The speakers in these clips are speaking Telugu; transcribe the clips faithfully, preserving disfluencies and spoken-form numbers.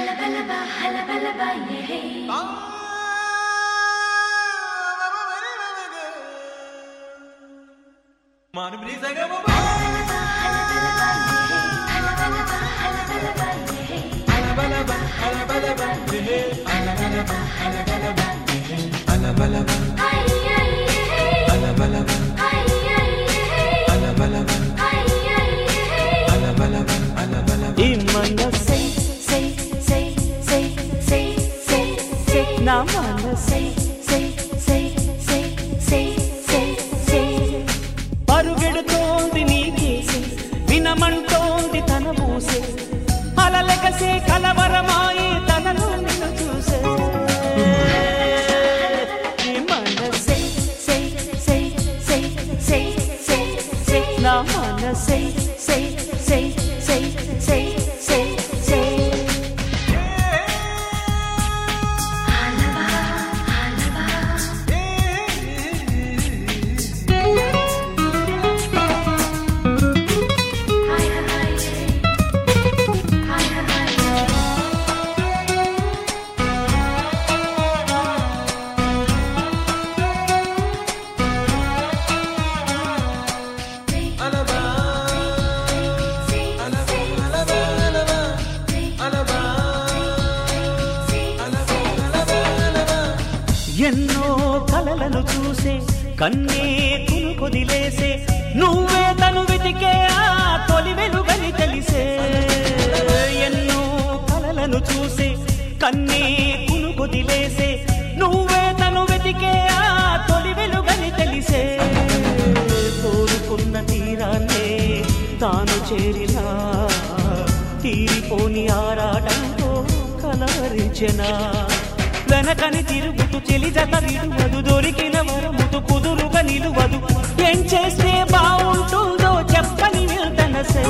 పరుగెడుతోంది నీకేసి వినమంటోంది తన మూసే అలలెగసే కలవరమాయి తనలో నిన్ను చూసే మనసే సే సే సే సే సే సే నా మనసే సే సే సే సే సే సే ఎన్నో కలలను చూసే కన్నే కునుకొదిలేసే నువ్వే తను వెతికే ఆ తొలి వెలుగని తెలిసే ఎన్నో కలలను చూసే కన్నే కునుకొదిలేసే నువ్వే తను వెతికే ఆ తొలి వెలుగని తెలిసే కోరుకున్న తీరాన్నే తాను చేరినా తీరిపోని ఆరాటంతో కలవరించెనా వెనకని తిరుగుతూ చెలి జత విడువదు దొరికిన వరముతు కుదురుగా నిలువదు ఏం చేస్తే బాగుంటుందో చెప్పని వెళ్తనసే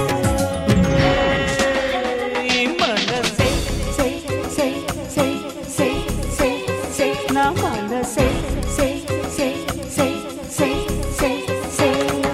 మనసే సే సే సే సే సే సే నా మనసే సే సే సే సే సే సే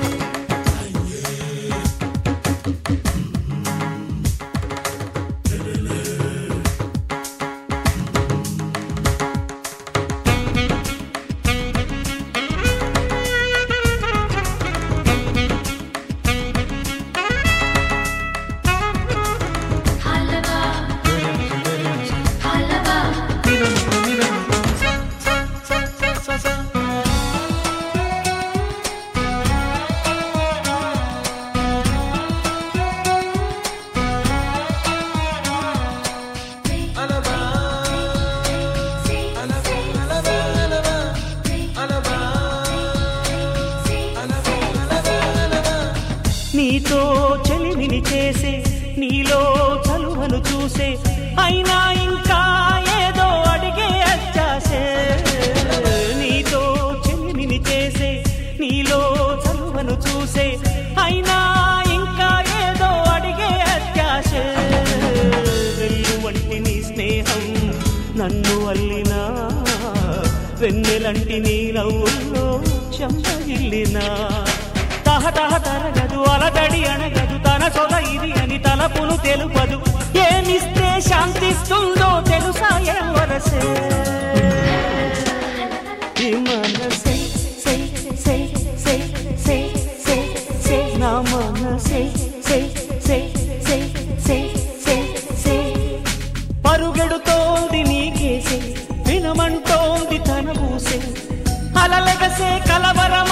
నీతో చెలిమిని చేసే నీలో చలువను చూసే అయినా ఇంకా ఏదో అడిగే అచ్చాసే నీతో చెలిమిని చేసే నీలో చలువను చూసే అయినా ఇంకా ఏదో అడిగే అత్యాసే వెళ్ళు వంటి నీ స్నేహం నన్ను అల్లినా వెన్నెలంటి నీ నవ్వుల్లో చెంపగిల్లినా తహతహ తరగదు అలదడి అనగదు తన సొల ఇది అని తలపును తెలుపదు ఏమిస్తే శాంతిస్తుందో తెలుసా ఎవరసే మనసే సే సే సే సే సే సే నా మనసే సే సే సే సే సే సే పరుగెడుతోంది నీకేసే వినమంటోంది తన ఊసే అలలెగసే కలవరం